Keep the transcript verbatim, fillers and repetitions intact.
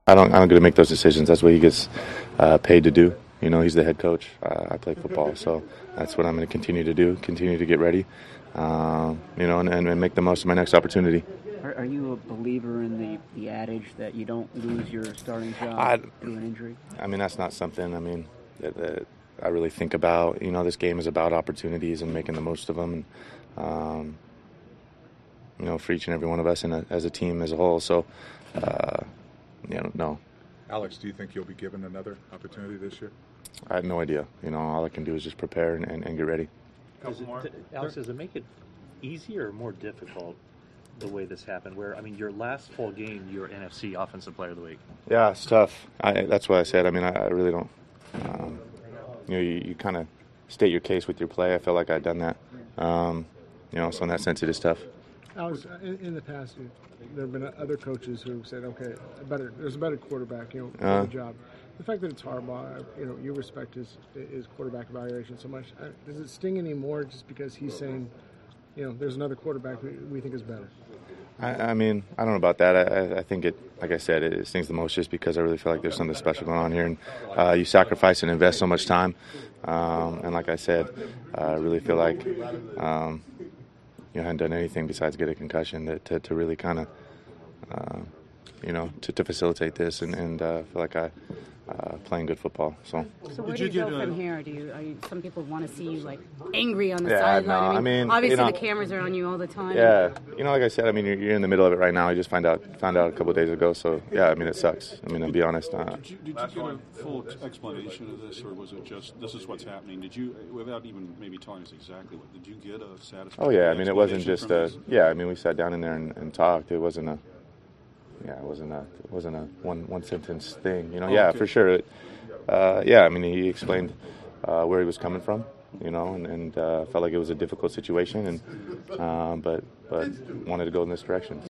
I don't. I don't get to make those decisions. That's what he gets uh, paid to do. You know, he's the head coach. Uh, I play football, so that's what I'm going to continue to do. Continue to get ready, um, you know, and, and make the most of my next opportunity. Are, are you a believer in the, the adage that you don't lose your starting job I, through an injury? I mean, that's not something. I mean, that, that I really think about. You know, this game is about opportunities and making the most of them. And, um, you know, for each and every one of us, and as a team as a whole. So, uh, you know, no. Alex, do you think you'll be given another opportunity this year? I have no idea. You know, all I can do is just prepare and, and, and get ready. Does it, Alex, does it make it easier or more difficult the way this happened? Where, I mean, your last full game, you were N F C Offensive Player of the Week. Yeah, it's tough. I, that's what I said. I mean, I, I really don't. Um, you know, you, you kind of state your case with your play. I felt like I'd done that. Um, you know, so in that sense, it is tough. Alex, in, in the past, there have been other coaches who have said, "Okay, a better, there's a better quarterback, you know, for uh, the job." The fact that it's Harbaugh, you know, you respect his his quarterback evaluation so much. Does it sting anymore just because he's saying, you know, there's another quarterback we, we think is better? I, I mean, I don't know about that. I, I think it, like I said, it, it stings the most just because I really feel like there's something special going on here, and uh, you sacrifice and invest so much time. Um, and like I said, uh, I really feel like. Um, You know, hadn't done anything besides get a concussion that, to, to really kind of, uh, you know, to, to facilitate this and, and uh, feel like I uh, playing good football. So. So where do you go from here? Do you, are you? Some people want to see you like angry on the yeah, sideline. no, I, mean, I mean, obviously you know, the cameras are on you all the time. Yeah, you know, like I said, I mean, you're, you're in the middle of it right now. I just find out found out a couple of days ago. So yeah, I mean, it sucks. I mean, to be honest. Uh, did you, did you get a full explanation of this, or was it just this is what's happening? Did you, without even maybe telling us exactly what, did you get a satisfactory? Oh yeah, I mean, it wasn't just a. Yeah, I mean, we sat down in there and, and talked. It wasn't a. Yeah, it wasn't a. It wasn't a one one sentence thing. You know. Oh, yeah, okay. For sure. It, uh, yeah, I mean, he explained uh, where he was coming from. You know, and, and uh, felt like it was a difficult situation, and uh, but but wanted to go in this direction.